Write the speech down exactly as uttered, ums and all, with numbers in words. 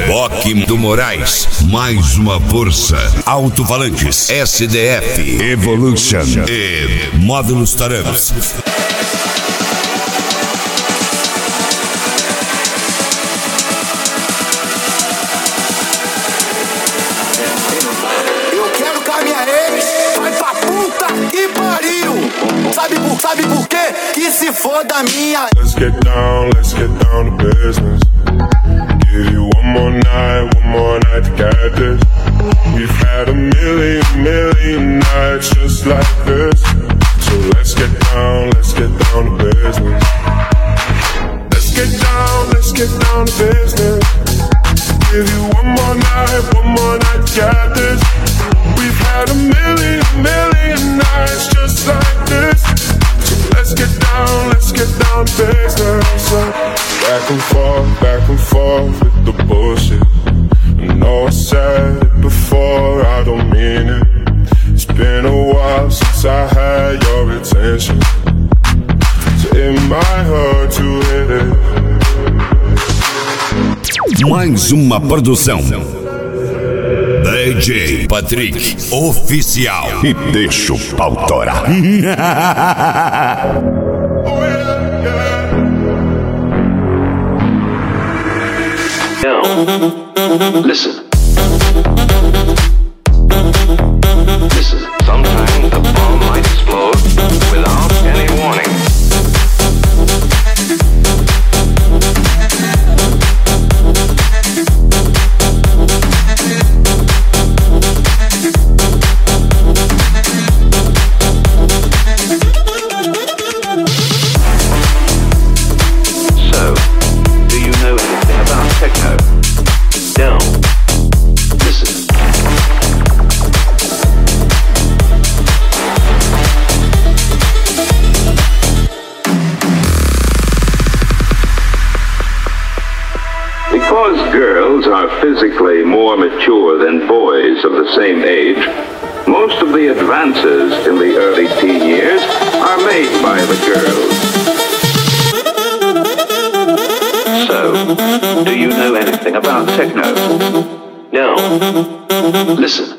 Reboque do Moraes, mais uma força. Alto-falantes, S D F, Evolution e Módulos Taramps. Sabe por, sabe por quê? Que se foda minha. Let's get down, let's get down to business. Give you one more night, one more night to get this. We've had a million, million nights just like this. So let's get down, let's get down to business. Let's get down, let's get down to business. Give you one more night, one more night to get this. We've had a million, million nights just like this. Let's get down, let's get down to business. Back and forth, back and forth with the bullshit. I know I said it before, I don't mean it. It's been a while since I had your attention, so it might hurt to hit it. Mais uma produção D J Patrick Oficial. E deixa o pau torar. Now, listen. Listen, sometimes the bomb might explode without any warning. Because girls are physically more mature than boys of the same age, most of the advances in the early teen years are made by the girls. So, do you know anything about techno? No. Listen.